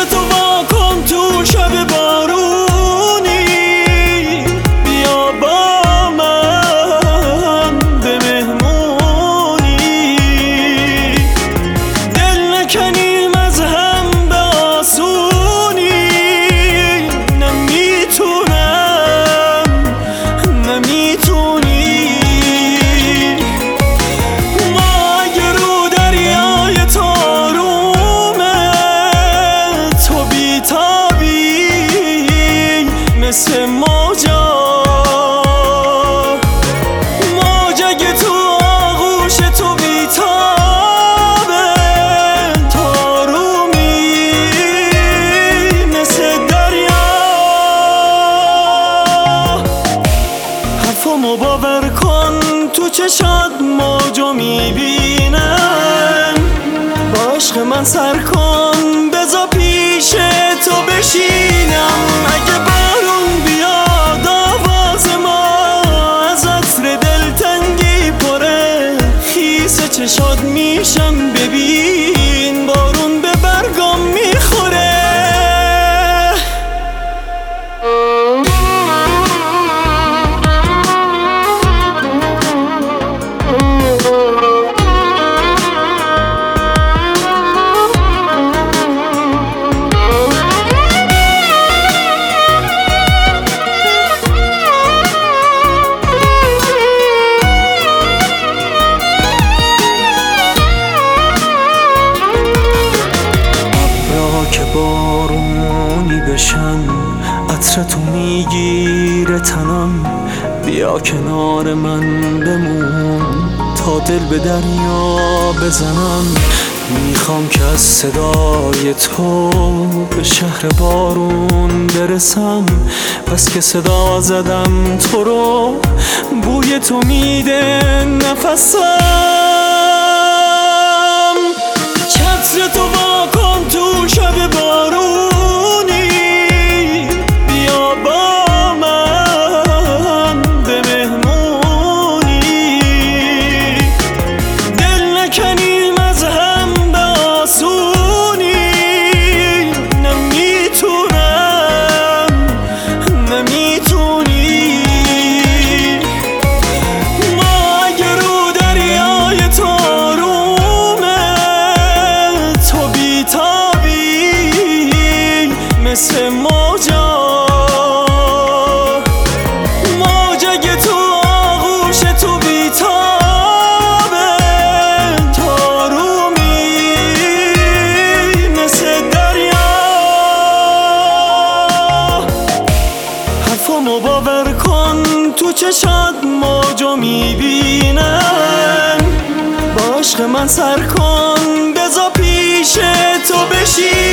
تو وا کن تو شب بارونی، بیا با من به مهمونی، دل نکنیم از هم به آسونی. نمیتونی ما اگه رو دریای تارومه، تو بیتابی مثل موجا، موج اگه تو آغوش تو بیتابه، تارومی مثل دریا. حرفامو باور کن تو چشات موجو میبینم، با عشق من سر کن بذار پیش تو بشینم. اگه بارون بیاد آواز ما از عطر دلتنگی پره، خیس چشات میشم ببین بارون به برگام میخوره. که بارونی بشن عطر تو میگیره تنم، بیا کنار من بمون تا دل به دریا بزنم. میخوام که از صدای تو به شهر بارون برسم، بس که صدا زدم تو رو بوی تو میده نفسم. چتر تو وا کن تو شب بارونی، بیا با من به مهمونی، دل نکنیم از هم به آسونی. نمیتونی ما اگه رو دریای تارومه، تو بیتابی مثل موجا، موج اگه تو آغوش تو بیتابه، تارومی مثل دریا. حرفامو باور کن تو چشات موجو میبینم، با عشق من سر کن بذار پیش تو بشی.